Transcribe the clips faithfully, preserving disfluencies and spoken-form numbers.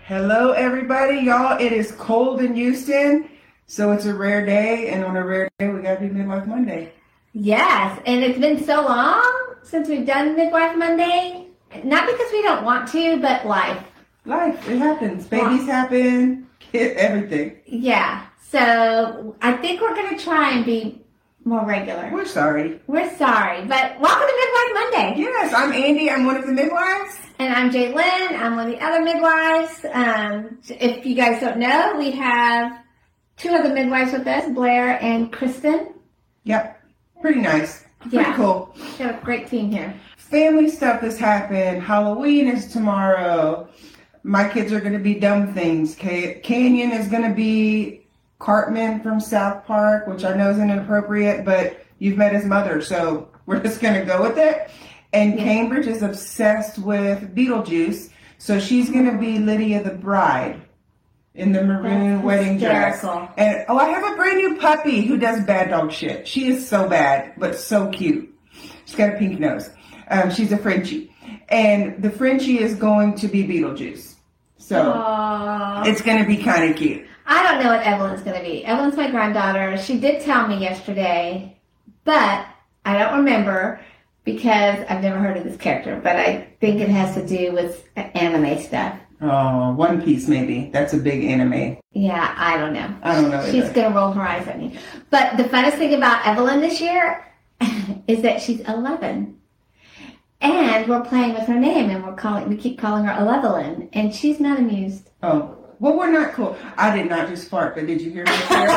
Hello, everybody. Y'all, it is cold in Houston, so it's a rare day, and on a rare day, we got to do Midwife Monday. Yes, and it's been so long since we've done Midwife Monday. Not because we don't want to, but life. Life, it happens. Babies happen, everything. Yeah, so I think we're going to try and be more regular. We're sorry. We're sorry, but welcome to Midwife Monday. Yes, I'm Andy. I'm one of the midwives. And I'm Jaylyn. I'm one of the other midwives. Um, if you guys don't know, we have two other midwives with us, Blair and Kristen. Yep, pretty nice. Pretty Yeah. cool. We have a great team here. Family stuff has happened. Halloween is tomorrow. My kids are going to be dumb things. Ca- Canyon is going to be Cartman from South Park, which I know is inappropriate, but you've met his mother, so we're just going to go with it. And Yeah. Cambridge is obsessed with Beetlejuice, so she's going to be Lydia the Bride in the maroon That's wedding hysterical. dress. And oh, I have a brand new puppy who does bad dog shit. She is so bad, but so cute. She's got a pink nose. Um, she's a Frenchie. And the Frenchie is going to be Beetlejuice. So Aww. it's going to be kind of cute. I don't know what Evelyn's going to be. Evelyn's my granddaughter. She did tell me yesterday, but I don't remember because I've never heard of this character. But I think it has to do with anime stuff. Oh, One Piece maybe. That's a big anime. Yeah, I don't know. I don't know either. She's going to roll her eyes at me. But the funnest thing about Evelyn this year is that she's eleven. And we're playing with her name, and we're calling. We keep calling her Elevelyn, and she's not amused. Oh, well, we're not cool. I did not just fart, but did you hear me?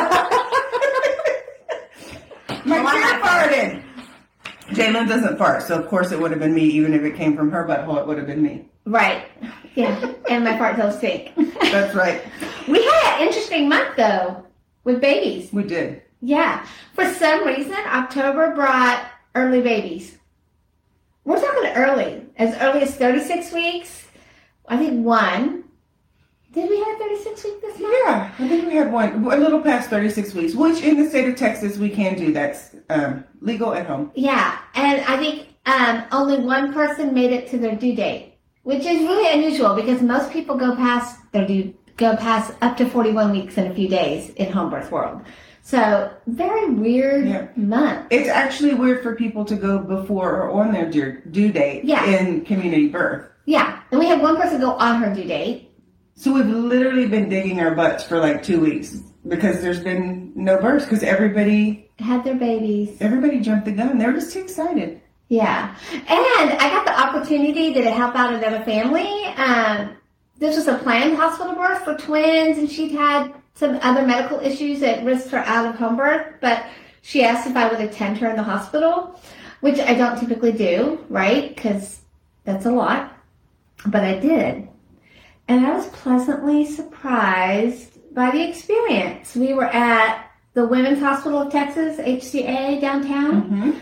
My cat farted. Jaylyn doesn't fart, so of course it would have been me. Even if it came from her butthole, it would have been me. Right. Yeah. And my fart tails stink. That's right. We had an interesting month though with babies. We did. Yeah. For some reason, October brought early babies. We're talking early, as early as thirty-six weeks. I think one. Did we have thirty-six weeks this month? Yeah, I think we had one, a little past thirty-six weeks, which in the state of Texas we can do. That's um, legal at home. Yeah, and I think um, only one person made it to their due date, which is really unusual because most people go past their due, go past up to forty-one weeks in a few days in home birth world. So very weird Yeah. month. It's actually weird for people to go before or on their due, due date Yeah. in community birth. Yeah, and we had one person go on her due date. So we've literally been digging our butts for like two weeks because there's been no births because everybody Had their babies. everybody jumped the gun. They were just too excited. Yeah. And I got the opportunity to help out another family. Um, this was a planned hospital birth for twins, and she'd had some other medical issues that risked her out of home birth, but she asked if I would attend her in the hospital, which I don't typically do, right? Because that's a lot. But I did. And I was pleasantly surprised by the experience. We were at the Women's Hospital of Texas, H C A, downtown. Mm-hmm.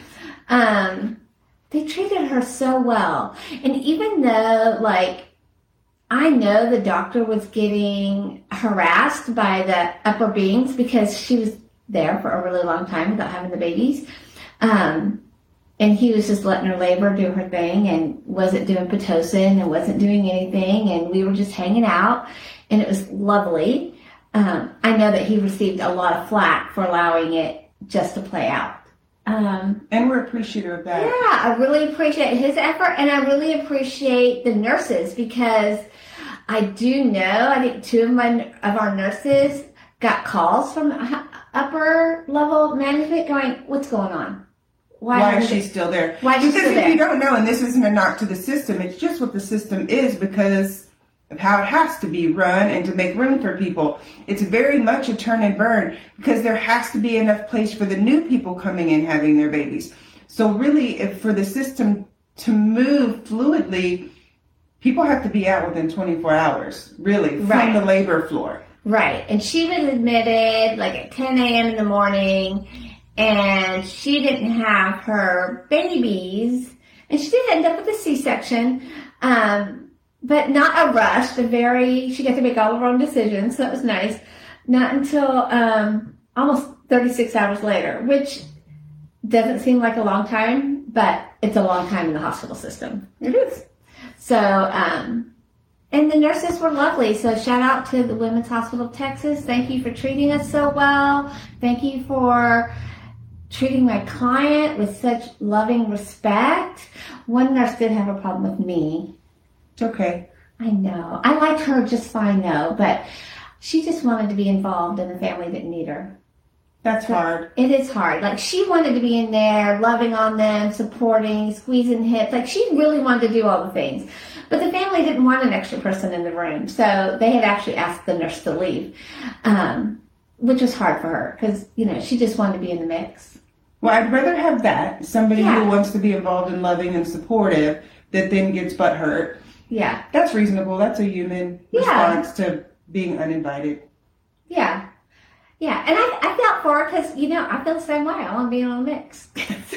Um, they treated her so well. And even though, like, I know the doctor was getting harassed by the upper beings because she was there for a really long time without having the babies. Um, and he was just letting her labor do her thing and wasn't doing Pitocin and wasn't doing anything. And we were just hanging out, and it was lovely. Um, I know that he received a lot of flack for allowing it just to play out. Um, And we're appreciative of that. yeah, I really appreciate his effort, and I really appreciate the nurses because I do know, I think two of my of our nurses got calls from upper level management going, what's going on? Why, haven't is she they- still there? Why is she because still if there? you don't know, and this isn't a knock to the system, it's just what the system is because of how it has to be run and to make room for people. It's very much a turn and burn because there has to be enough place for the new people coming in having their babies. So really, if for the system to move fluidly, people have to be out within twenty-four hours, really, from Right. the labor floor. Right. And she was admitted like at ten a.m. in the morning, and she didn't have her babies, and she did end up with a C-section, um, but not a rush. The very, she got to make all of her own decisions, so that was nice. Not until um, almost thirty-six hours later, which doesn't seem like a long time, but it's a long time in the hospital system. It is. So, um, And the nurses were lovely. So shout out to the Women's Hospital of Texas. Thank you for treating us so well. Thank you for treating my client with such loving respect. One nurse did have a problem with me. It's okay. I know. I liked her just fine though, but she just wanted to be involved and the family didn't need her. That's So hard. It is hard. Like, she wanted to be in there, loving on them, supporting, squeezing hips. Like, she really wanted to do all the things. But the family didn't want an extra person in the room. So they had actually asked the nurse to leave, um, which was hard for her because, you know, she just wanted to be in the mix. Well, I'd rather have that. Somebody Yeah. who wants to be involved and loving and supportive that then gets butt hurt. Yeah. That's reasonable. That's a human Yeah. response to being uninvited. Yeah. Yeah. And I, I felt for her because, you know, I feel the same way. I want to be in a mix.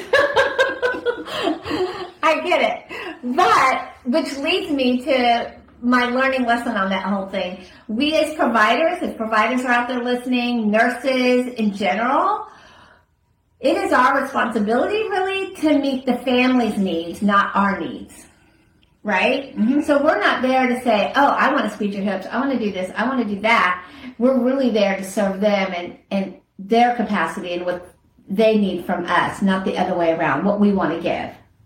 I get it. But, which leads me to my learning lesson on that whole thing. We as providers, if providers are out there listening, nurses in general, it is our responsibility really to meet the family's needs, not our needs. Right? Mm-hmm. So we're not there to say, oh, I want to squeeze your hips. I want to do this. I want to do that. We're really there to serve them and, and their capacity and what they need from us, not the other way around, what we want to give.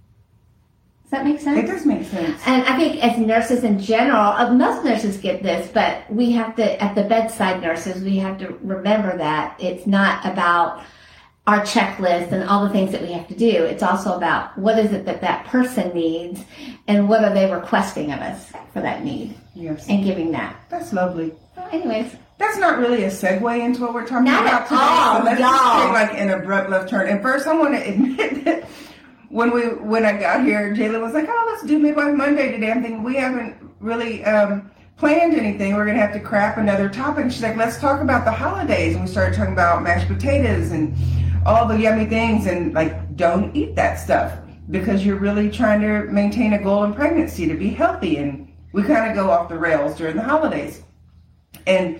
Does that make sense? It does make sense. And I think as nurses in general, uh, most nurses get this, but we have to, at the bedside nurses, we have to remember that it's not about our checklist and all the things that we have to do. It's also about what is it that that person needs and what are they requesting of us for that need Yes. and giving that. That's lovely. Well, anyways, That's not really a segue into what we're talking Not about at today. all, So let's y'all. just take like an abrupt left turn. And first, I want to admit that when we when I got here, Jayla was like, "Oh, let's do Midwife Monday today." I'm thinking we haven't really um, planned anything. We're gonna have to crap another topic. And she's like, "Let's talk about the holidays." And we started talking about mashed potatoes and all the yummy things. And like, don't eat that stuff because you're really trying to maintain a goal in pregnancy to be healthy. And we kind of go off the rails during the holidays. And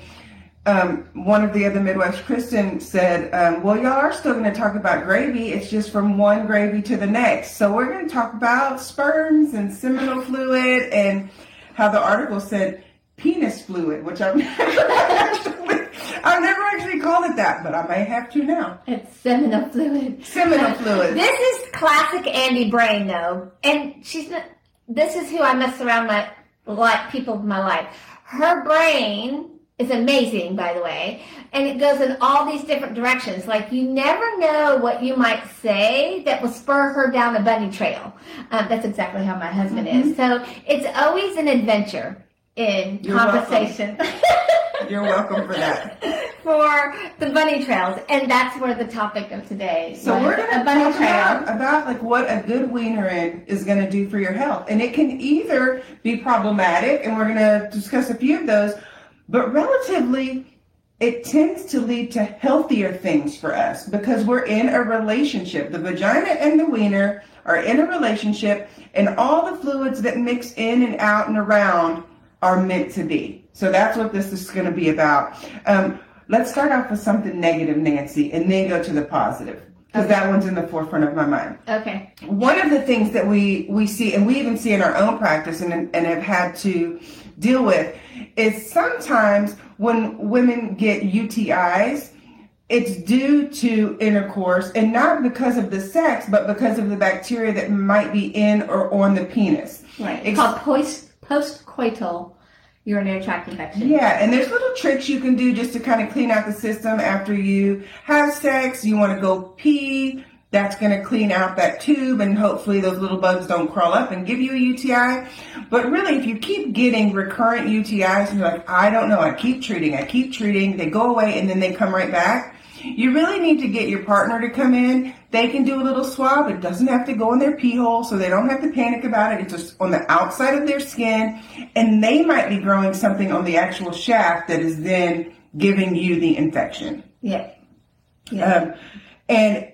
Um, one of the other midwives, Kristen, said, um, well, y'all are still going to talk about gravy. It's just from one gravy to the next. So we're going to talk about sperms and seminal fluid and how the article said penis fluid, which I've never actually, I've never actually called it that, but I may have to now. it's seminal fluid. Seminal fluid. This is classic Andy Brain, though. And she's not, this is who I mess around my, like, people of my life. Her brain is amazing, by the way, and it goes in all these different directions. Like, you never know what you might say that will spur her down a bunny trail. Um, that's exactly how my husband Mm-hmm. is. So it's always an adventure in You're conversation. You're welcome for that. For the bunny trails, and that's where the topic of today. So was we're going a to bunny talk trail. about, about like what a good wiener in is going to do for your health. And it can either be problematic, and we're going to discuss a few of those, but relatively, it tends to lead to healthier things for us because we're in a relationship. The vagina and the wiener are in a relationship, and all the fluids that mix in and out and around are meant to be. So that's what this is going to be about. Um, let's start off with something negative, Nancy, and then go to the positive, because Okay. that one's in the forefront of my mind. Okay. One of the things that we, we see, and we even see in our own practice and, and have had to deal with, is sometimes when women get U T Is, it's due to intercourse, and not because of the sex, but because of the bacteria that might be in or on the penis. Right. It's Ex- called post postcoital urinary tract infection. Yeah, and there's little tricks you can do just to kind of clean out the system after you have sex. You want to go pee. That's going to clean out that tube, and hopefully those little bugs don't crawl up and give you a U T I. But really, if you keep getting recurrent U T Is, and you're like, I don't know, I keep treating, I keep treating, they go away, and then they come right back, you really need to get your partner to come in. They can do a little swab. It doesn't have to go in their pee hole, so they don't have to panic about it. It's just on the outside of their skin, and they might be growing something on the actual shaft that is then giving you the infection. Yeah. Yeah. Um, and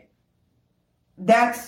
that's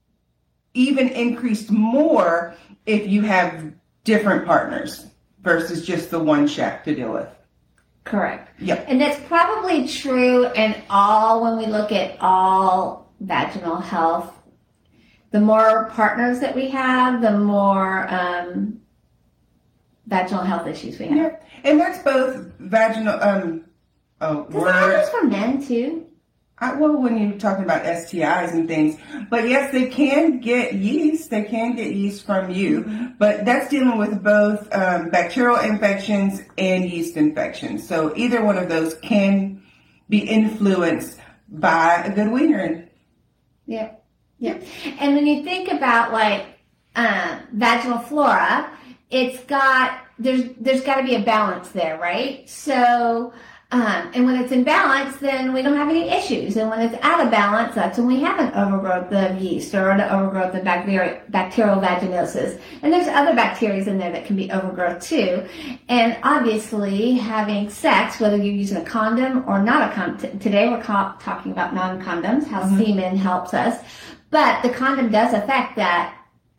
even increased more if you have different partners versus just the one shaft to deal with. Correct. Yep. And that's probably true in all, when we look at all vaginal health. The more partners that we have, the more um, vaginal health issues we have. Yeah. And that's both vaginal, um, oh, Does it happen for men too? I, well, when you're talking about S T Is and things, but yes, they can get yeast. They can get yeast from you, mm-hmm. but that's dealing with both um, bacterial infections and yeast infections. So either one of those can be influenced by a good wiener. Yeah, yeah. And when you think about like uh, vaginal flora, it's got there's there's got to be a balance there, right? So. Um, and when it's in balance, then we don't have any issues. And when it's out of balance, that's when we have an overgrowth of yeast or an overgrowth of bacterial, bacterial vaginosis. And there's other bacteria in there that can be overgrowth too. And obviously, having sex, whether you're using a condom or not a condom, today we're ca- talking about non-condoms, how mm-hmm. semen helps us. But the condom does affect that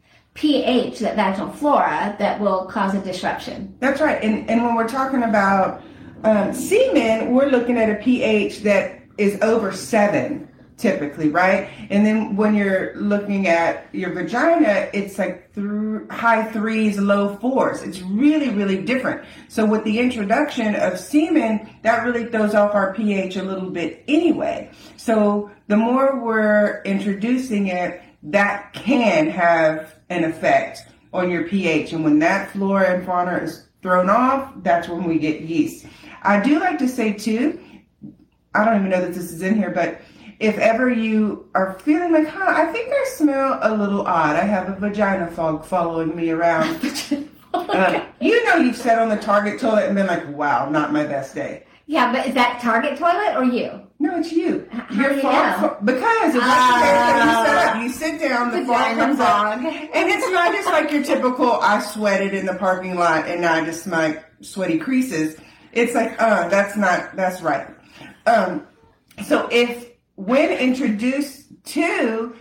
pH, that vaginal flora, that will cause a disruption. That's right. And, and when we're talking about Um, semen, we're looking at a pH that is over seven, typically, right? And then when you're looking at your vagina, it's like th- high threes, low fours. It's really, really different. So with the introduction of semen, that really throws off our pH a little bit anyway. So the more we're introducing it, that can have an effect on your pH. And when that flora and fauna is thrown off, that's when we get yeast. I do like to say too, I don't even know that this is in here, but if ever you are feeling like, huh, I think I smell a little odd. I have a vagina fog following me around. uh, you know you've sat on the Target toilet and been like, wow, not my best day. Yeah, but is that Target toilet or you? No, it's you. How Your do you fog, know? Because it's uh, like you set up, you sit down, the fog comes up, and it's not just like your typical, I sweated in the parking lot and now I just smell like sweaty creases. It's like, uh, that's not, that's right. Um, so if, when introduced to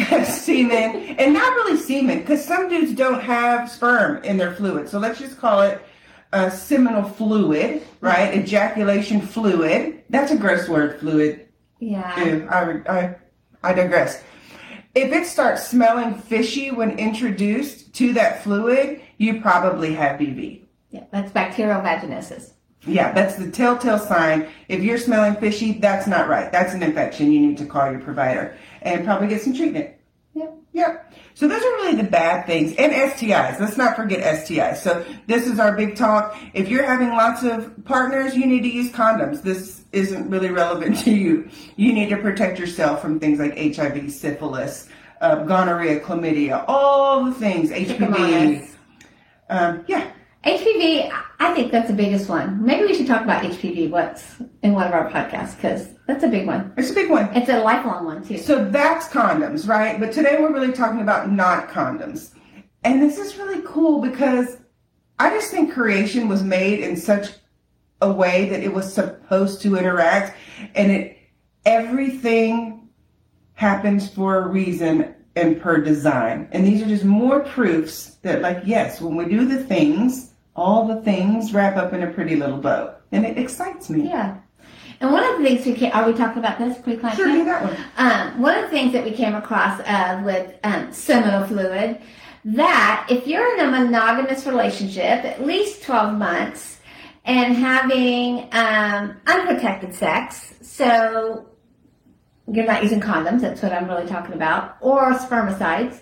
semen, and not really semen, because some dudes don't have sperm in their fluid. So let's just call it uh, seminal fluid, right? Ejaculation fluid. That's a gross word, fluid. Yeah. Ew, I, I, I digress. If it starts smelling fishy when introduced to that fluid, you probably have B V. Yeah, that's bacterial vaginosis. Yeah, that's the telltale sign. If you're smelling fishy, that's not right. That's an infection. You need to call your provider and probably get some treatment. Yep. Yep. So those are really the bad things. And S T Is. Let's not forget S T Is. So this is our big talk. If you're having lots of partners, you need to use condoms. This isn't really relevant to you. You need to protect yourself from things like H I V, syphilis, uh, gonorrhea, chlamydia, all the things, H P V. Um, yeah. H P V, I think that's the biggest one. Maybe we should talk about H P V what's in one of our podcasts, because that's a big one. It's a big one. It's a lifelong one, too. So that's condoms, right? But today we're really talking about not condoms. And this is really cool because I just think creation was made in such a way that it was supposed to interact. And it everything happens for a reason and per design. And these are just more proofs that, like, yes, when we do the things, all the things wrap up in a pretty little bow. And it excites me. Yeah. And one of the things we came, are we talking about this pre-climax? Sure, do that one. Um, one of the things that we came across uh, with um, seminal fluid, that if you're in a monogamous relationship, at least twelve months, and having um, unprotected sex, so you're not using condoms, that's what I'm really talking about, or spermicides,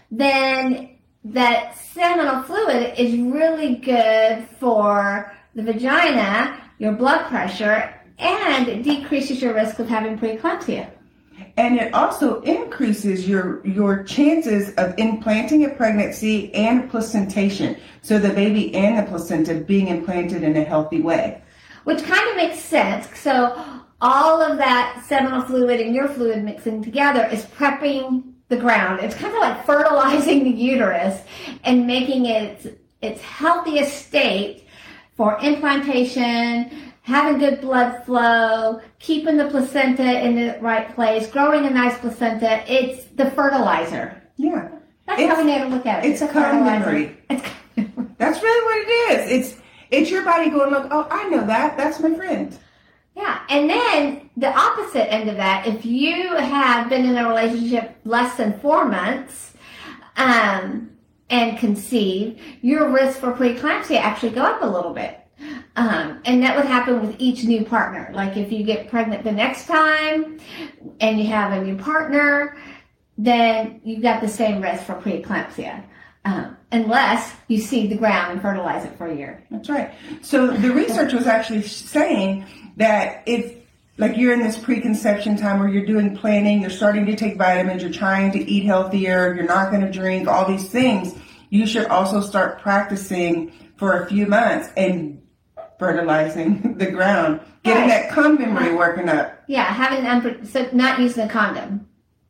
then that seminal fluid is really good for the vagina, your blood pressure, and it decreases your risk of having preeclampsia. And it also increases your your chances of implanting a pregnancy and placentation. So the baby and the placenta being implanted in a healthy way. Which kind of makes sense. So all of that seminal fluid and your fluid mixing together is prepping the ground. It's kind of like fertilizing the uterus and making it its, its healthiest state for implantation, having good blood flow, keeping the placenta in the right place, growing a nice placenta. It's the fertilizer. Yeah. That's it's, how we need to look at it. It's, it's a fertilizer. It's That's really what it is. It's it's your body going, look, oh, I know that. That's my friend. Yeah. And then the opposite end of that, if you have been in a relationship less than four months, um, and conceive, your risk for preeclampsia actually go up a little bit. Um, and that would happen with each new partner. Like if you get pregnant the next time and you have a new partner, then you've got the same risk for preeclampsia. Um, unless you seed the ground and fertilize it for a year. That's right. So the research was actually saying that if, like, you're in this preconception time where you're doing planning, you're starting to take vitamins, you're trying to eat healthier, you're not going to drink, all these things, you should also start practicing for a few months and fertilizing the ground, getting right. that condom memory working up. Yeah, having unpro- so not using a condom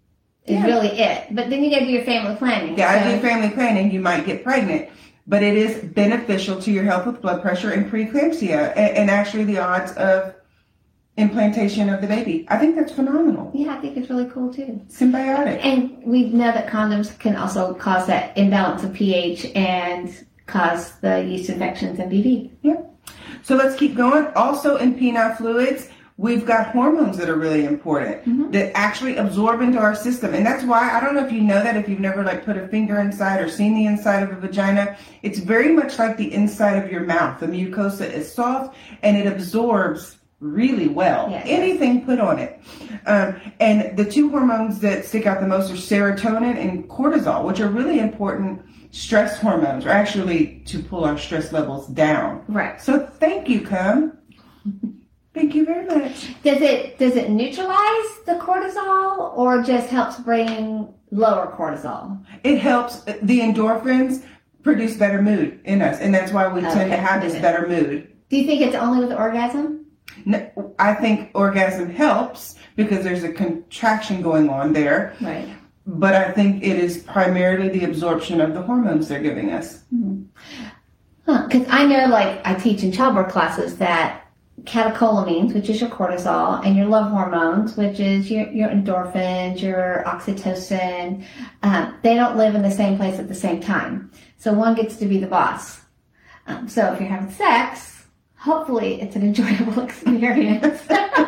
is yeah. really it. But then you got to do your family planning. Yeah, so. do family planning, you might get pregnant. But it is beneficial to your health with blood pressure and preeclampsia, and, and actually the odds of implantation of the baby. I think that's phenomenal. Yeah, I think it's really cool too. Symbiotic. And we know that condoms can also cause that imbalance of pH and cause the yeast infections and B V. Yeah. So let's keep going. Also in penile fluids, we've got hormones that are really important mm-hmm. that actually absorb into our system. And that's why, I don't know if you know that, if you've never like put a finger inside or seen the inside of a vagina, it's very much like the inside of your mouth. The mucosa is soft and it absorbs really well. Yeah, anything yes. put on it. Um, and the two hormones that stick out the most are serotonin and cortisol, which are really important stress hormones, or actually to pull our stress levels down. Right. So thank you, Cum. Thank you very much. Does it does it neutralize the cortisol or just helps bring lower cortisol? It helps. The endorphins produce better mood in us, and that's why we okay. tend to have this better mood. Do you think it's only with orgasm? No, I think orgasm helps because there's a contraction going on there. Right. But I think it is primarily the absorption of the hormones they're giving us. Mm-hmm. Huh. Because I know, like, I teach in childbirth classes that catecholamines, which is your cortisol, and your love hormones, which is your, your endorphins, your oxytocin, um, they don't live in the same place at the same time. So one gets to be the boss. Um, so if you're having sex, hopefully it's an enjoyable experience.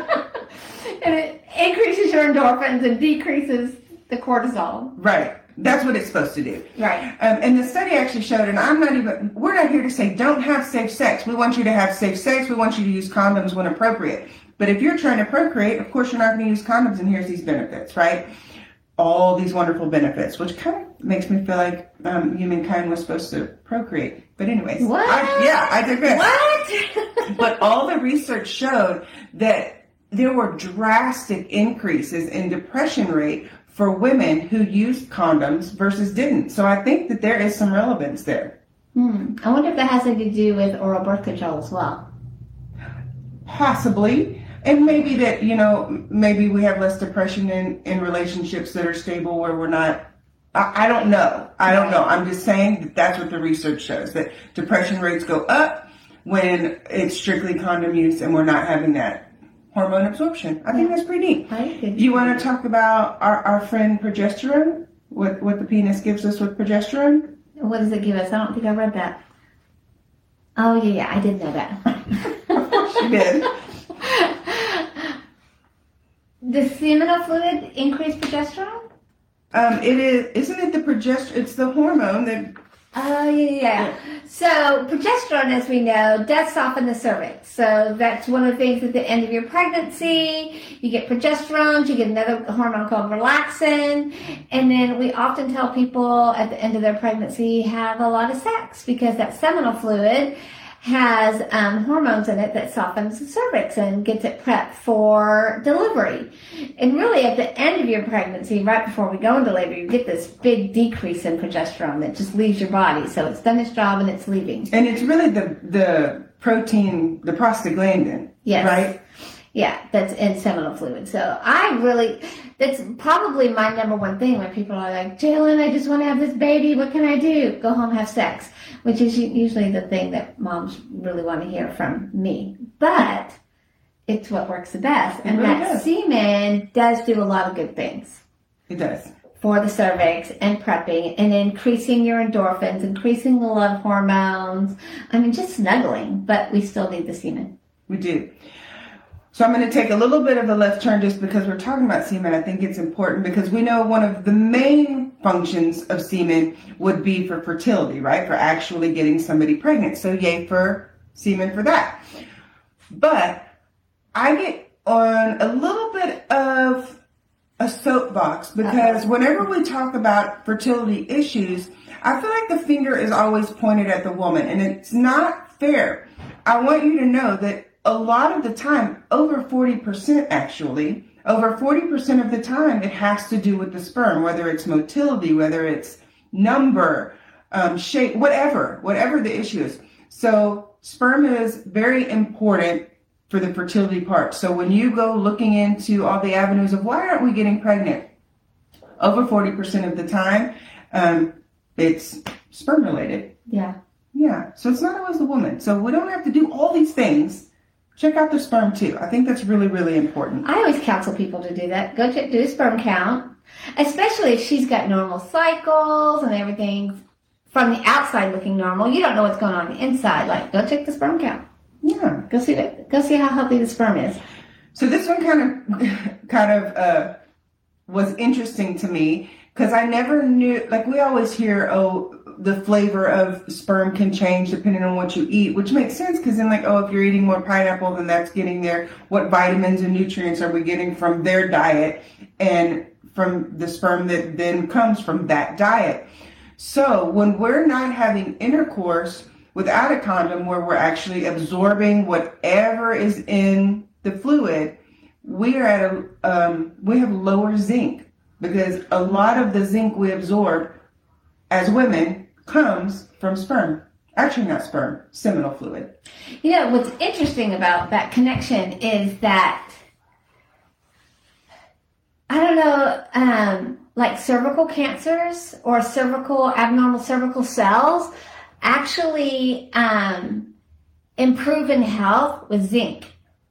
And it increases your endorphins and decreases the cortisol. Right. That's what it's supposed to do. Right. Um, and the study actually showed, and I'm not even, we're not here to say don't have safe sex. We want you to have safe sex. We want you to use condoms when appropriate. But if you're trying to procreate, of course, you're not going to use condoms, and here's these benefits, right? All these wonderful benefits, which kind of makes me feel like um, humankind was supposed to procreate. But anyways. What? I, yeah, I digress. What? But all the research showed that there were drastic increases in depression rate for women who used condoms versus didn't. So I think that there is some relevance there. Hmm. I wonder if that has anything to do with oral birth control as well. Possibly. And maybe that, you know, maybe we have less depression in, in relationships that are stable where we're not, I, I don't know. I don't know. I'm just saying that that's what the research shows, that depression rates go up when it's strictly condom use and we're not having that hormone absorption. I think that's pretty neat. Do you want to talk about our, our friend progesterone? What what the penis gives us with progesterone? What does it give us? I don't think I read that. Oh, yeah, yeah, I did know that. Of course you did. Does seminal fluid increase progesterone? Um, it is, isn't it the progesterone? It's the hormone that... Oh, yeah, yeah. So progesterone, as we know, does soften the cervix. So that's one of the things at the end of your pregnancy. You get progesterone, you get another hormone called relaxin. And then we often tell people at the end of their pregnancy have a lot of sex because that seminal fluid has um, hormones in it that softens the cervix and gets it prepped for delivery. And really at the end of your pregnancy, right before we go into labor, you get this big decrease in progesterone that just leaves your body. So it's done its job and it's leaving. And it's really the the protein, the prostaglandin, yes. right? Yeah, that's in seminal fluid. So I really, that's probably my number one thing when people are like, Jalen, I just want to have this baby. What can I do? Go home, have sex. Which is usually the thing that moms really want to hear from me. But it's what works the best. And really that does. semen does do a lot of good things. It does. For the cervix and prepping and increasing your endorphins, increasing the love hormones. I mean, just snuggling. But we still need the semen. We do. So I'm going to take a little bit of a left turn just because we're talking about semen. I think it's important because we know one of the main functions of semen would be for fertility, right? For actually getting somebody pregnant. So yay for semen for that. But I get on a little bit of a soapbox because whenever we talk about fertility issues, I feel like the finger is always pointed at the woman, and it's not fair. I want you to know that a lot of the time, over forty percent actually, over forty percent of the time, it has to do with the sperm, whether it's motility, whether it's number, um, shape, whatever, whatever the issue is. So sperm is very important for the fertility part. So when you go looking into all the avenues of why aren't we getting pregnant, over forty percent of the time, um, it's sperm related. Yeah. Yeah. So it's not always the woman. So we don't have to do all these things. Check out the sperm too. I think that's really, really important. I always counsel people to do that. Go to, do a sperm count, especially if she's got normal cycles and everything from the outside looking normal. You don't know what's going on, on the inside. Like, go check the sperm count. Yeah. Go see that. Go see how healthy the sperm is. So this one kind of, kind of uh, was interesting to me because I never knew. Like we always hear, oh, the flavor of sperm can change depending on what you eat, which makes sense because then, like, oh, if you're eating more pineapple, then that's getting there. What vitamins and nutrients are we getting from their diet and from the sperm that then comes from that diet? So when we're not having intercourse without a condom, where we're actually absorbing whatever is in the fluid, we are at a um, we have lower zinc because a lot of the zinc we absorb as women comes from sperm. Actually, not sperm, seminal fluid. You know, what's interesting about that connection is that, I don't know, um, like cervical cancers or cervical, abnormal cervical cells actually um, improve in health with zinc.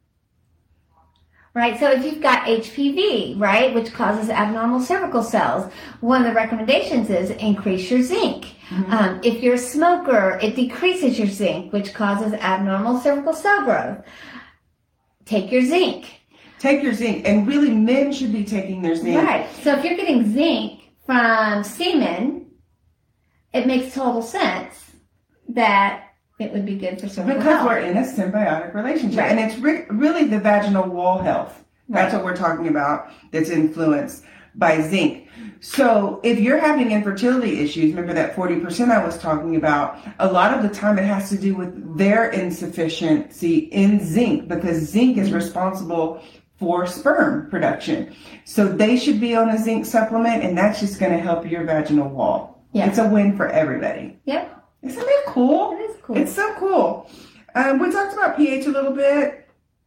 Right, so if you've got H P V, right, which causes abnormal cervical cells, one of the recommendations is increase your zinc. Mm-hmm. Um, if you're a smoker, it decreases your zinc, which causes abnormal cervical cell growth. Take your zinc. Take your zinc, and really men should be taking their zinc. Right, so if you're getting zinc from semen, it makes total sense that it would be good for cervical because health. We're in a symbiotic relationship. Right. And it's re- really the vaginal wall health. That's Right. what we're talking about that's influenced by zinc. So if you're having infertility issues, remember that forty percent I was talking about, a lot of the time it has to do with their insufficiency in zinc because zinc is responsible for sperm production. So they should be on a zinc supplement, and that's just going to help your vaginal wall. Yeah. It's a win for everybody. Yep. Isn't it cool? It is cool. It's so cool. Um, we talked about pH a little bit.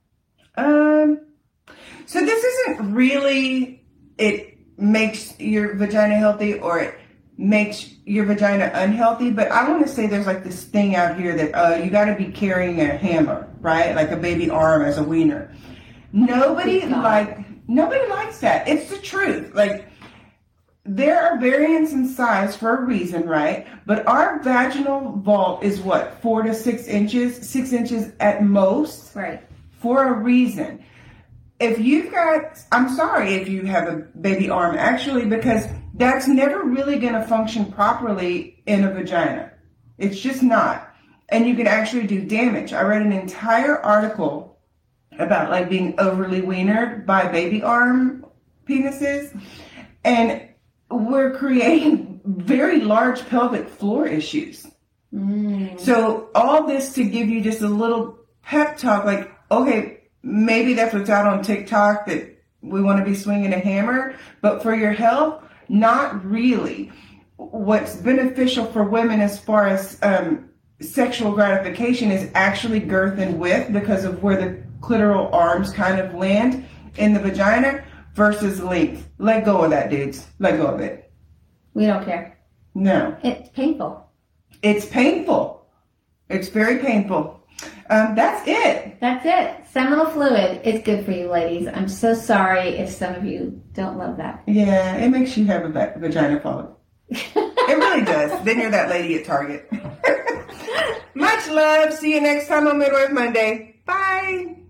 Um, so this isn't really, it makes your vagina healthy or it makes your vagina unhealthy, but I want to say there's like this thing out here that uh, you got to be carrying a hammer, right? Like a baby arm as a wiener. Nobody like nobody likes that. It's the truth. Like, there are variants in size for a reason, right? But our vaginal vault is what, four to six inches, six inches at most, Right. for a reason. If you've got, I'm sorry if you have a baby arm, actually, because that's never really going to function properly in a vagina. It's just not. And you can actually do damage. I read an entire article about like being overly wienered by baby arm penises, and we're creating very large pelvic floor issues. Mm. So all this to give you just a little pep talk, like, okay, maybe that's what's out on TikTok, that we want to be swinging a hammer, but for your health, not really. What's beneficial for women as far as um, sexual gratification is actually girth and width because of where the clitoral arms kind of land in the vagina versus length. Let go of that, dudes. Let go of it. We don't care. No. It's painful. It's painful. It's very painful. Um, that's it. That's it. Seminal fluid is good for you, ladies. I'm so sorry if some of you don't love that. Yeah, it makes you have a va- vagina follicle. It really does. Then you're that lady at Target. Much love. See you next time on Midwife Monday. Bye.